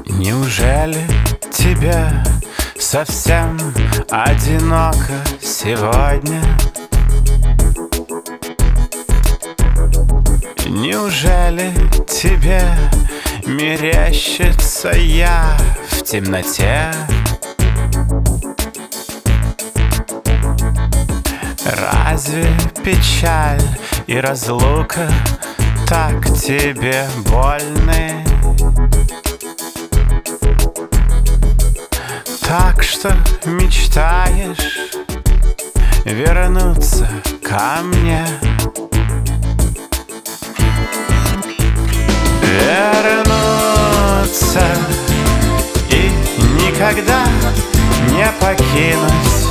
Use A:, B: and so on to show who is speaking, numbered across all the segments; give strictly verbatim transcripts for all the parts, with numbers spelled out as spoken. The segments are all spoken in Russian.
A: Неужели тебе совсем одиноко сегодня? Неужели тебе мерещится я в темноте? Разве печаль и разлука так тебе больны? Так что мечтаешь вернуться ко мне? Вернуться и никогда не покинуть.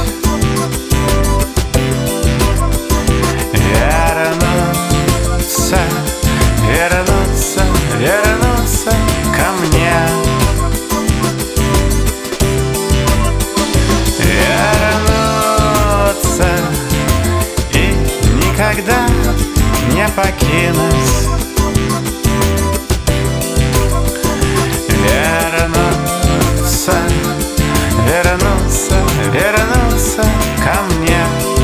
A: Вернуться, вернуться, вернуться ко мне. Вернуться и никогда не покинуть. Вернуться, вернуться, вернуться ко мне.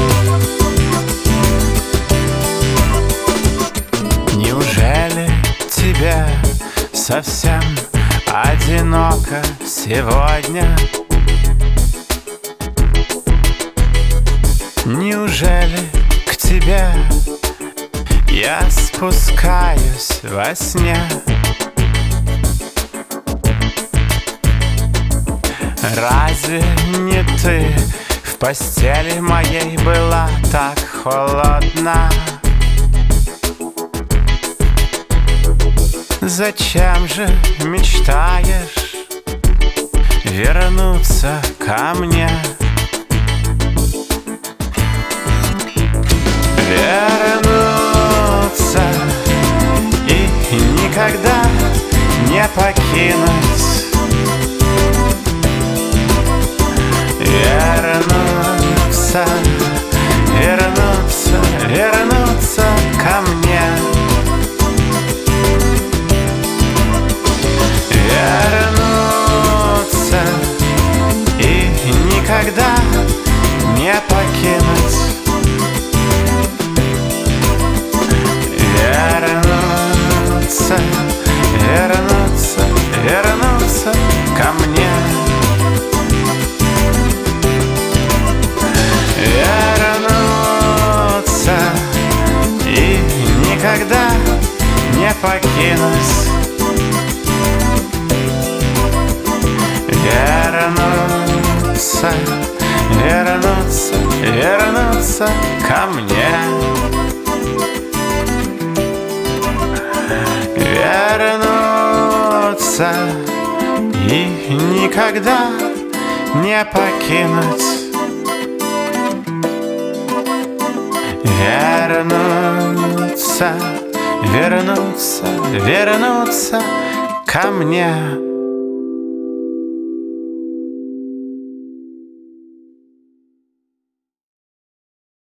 A: Неужели тебе совсем одиноко сегодня? Неужели к тебе я спускаюсь во сне? Разве не ты в постели моей была так холодна? Зачем же мечтаешь вернуться ко мне? Вернуться и никогда не покинуть. Вернуться, вернуться, вернуться ко мне. Вернуться и никогда не покинуть. Вернуться, вернуться, вернуться ко мне. Вернуться и никогда не покинуть. Вернуться, вернуться, вернуться ко мне. Вернуться и никогда не покинуть. Вернуться, вернуться, вернуться ко мне.